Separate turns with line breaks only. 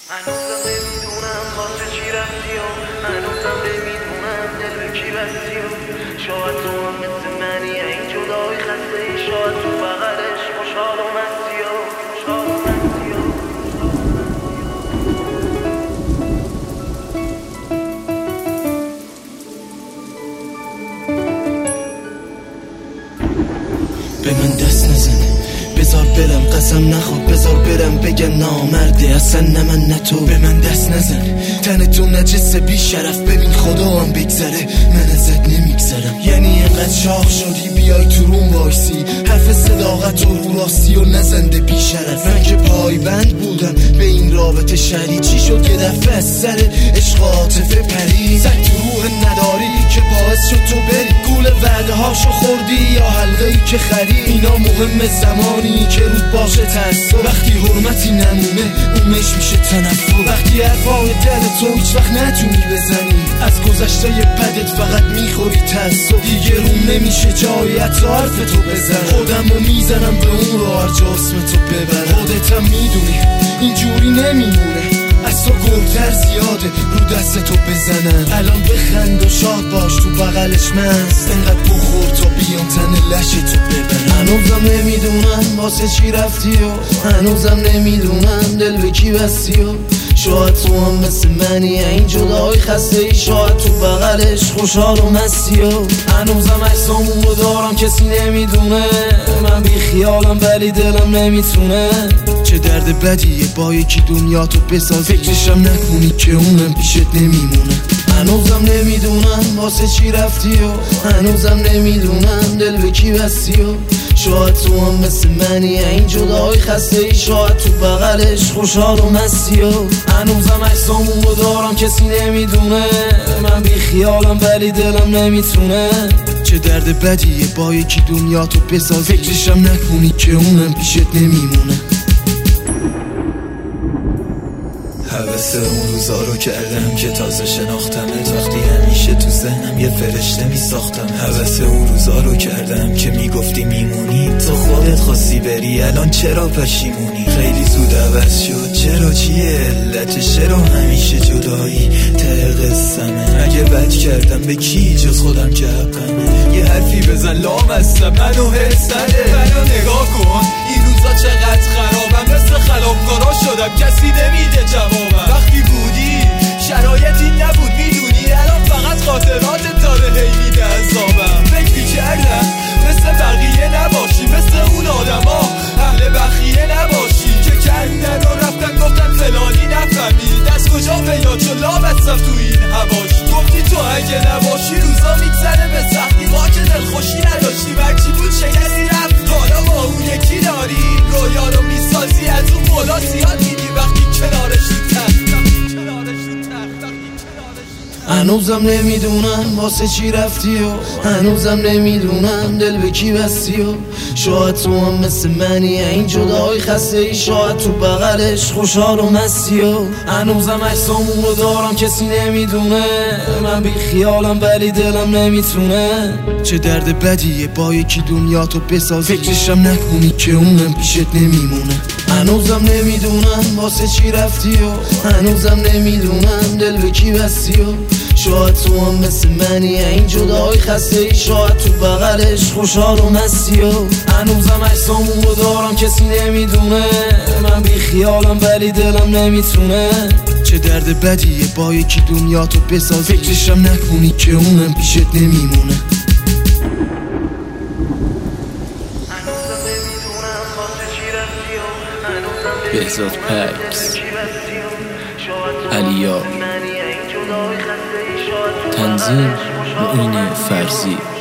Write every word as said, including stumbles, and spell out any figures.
هنوزم نمیدونم واسه چی رفتی و هنوزم نمیدونم دل به کی بستی و شاید تو هم مثل منی این جدای خسته ای، شاید تو بغلش خوشحال و مستی و خوشحال و مستی و
به من دست نزن، بذار برم، قسم نخور، بذار برم بگم نامرده اصلا نه من نه تو. به من دست نزن، تن تو نجسه بی شرف، ببین خدا هم بگذره من ازت نمیگذرم. یعنی اینقدر شاخ شدی بیای تو روم وایسی، حرف صداقت و رو راستی و نزنده بی شرف. من که پایبند بودم به این رابطه شری، چی شد یه دفعه از سر عشق عاطفه پری؟ زد تو روح نداری که باعث شد تو بری، گول وعده هاشو خوردی یا حلقه ای که خری؟ اینا مهمه زمانی که رود باشه تعصب، وقتی حرمتی نمونه اونش میشه تنفر. وقتی حرفای دل تو هیچ وقت نتونی بزنی، از گذشته بدت فقط میخوری تعصب. دیگه روم نمیشه جایی حتی حرف تو بزن، خودم رو میزنم به اون رو هر جا اسم تو ببر. خودتم میدونی اینجوری نمیمونه، از تو گرگتر زیاده رو دست تو بزنن. الان بخند و شاد باش تو بغلش مست، انقدر بخور تا بیان تن لش تو ببرن. هنوزم نمیدونم واسه چی رفتی و هنوزم نمیدونم دل به کی بستی و شاید تو هم مثل منی این جدای خسته ای، شاید تو بغلش خوشحال و مستی و هنوزم عکسامون رو دارم کسی نمیدونه، من بی خیالم ولی دلم نمیتونه. چه درد بدیه با یکی دنیا تو بساز، فکرشم نکنی که اونم پیشت نمیمونه. هنوزم نمیدونم واسه چی رفتی و هنوزم نمیدونم دل به کی بستی و شاید تو هم مثل منی این جدای خسته ای، شاید تو بغلش خوشحال و مستی و هنوزم عکسامون رو دارم کسی نمیدونه، من بی خیالم ولی دلم نمیتونه. چه درد بدیه با یکی دنیا تو بساز، فکرشم نکنی که اونم پیشت نمیمونه.
حوث اون روزا رو کردم که تازه شناختمت، وقتی همیشه تو ذهنم یه فرشته می ساختم. حوث اون روزا رو کردم که میگفتی میمونی، تو خودت خواستی بری، الان چرا پشیمونی؟ خیلی زود عوض شد، چرا چیه علتش؟ چرا همیشه جدایی ته قصمه؟ اگه بد کردم به کی جز خودم که حقمه؟ یه حرفی بزن لامستم منو حسده، منو نگاه کن این روزا چقدر خرابم، مثل خلافکارا شدم کسی نمیده جوابم. وقتی بودی شرایطی نبود میدونی، الان فقط خاطرات داره هی میده عذابم. فکر کردم مثل بقیه نباشی، مثل اون آدما اهل بخیه نباشی که کندن و رفتن گفتن فلانی نفهمی، دست کجا پیدا چون لامستم تو این هواشی. گفتی تو اگه نباشی روزا میگذره به سختی، ما که دلخوشی نداشتی، هرچی بود شکستی رفت، حالا با اون یکی داری رویا رو میسازی، از اون بالا زیاد میدی وقتی کنارش
هنوزم نمیدونم واسه چی رفتی و هنوزم نمیدونم دل به کی بستی و شاید تو هم مثل منی این جدای خسته ای، شاید تو بغلش خوشحال و مستی و هنوزم عکسامون رو دارم کسی نمیدونه، من بی خیالم ولی دلم نمیتونه. چه درد بدیه با یکی دنیا تو بساز، فکرشم نکنی که اونم پیشت نمیمونه. هنوزم نمیدونم واسه چی رفتی و هنوزم نمیدونم دل به کی بستی و شاید تو هم مثل منی این جدای خسته ای، شاید تو بغلش خوشحال و مستی و هنوزم عکسامون رو دارم کسی نمیدونه، من بی خیالم ولی دلم نمیتونه. چه درد بدیه با یکی دنیا تو بساز، فکرشم نکنی که اونم پیشت نمیمونه.
بهزاد پکس، علیا، تنظیم معین فرزی.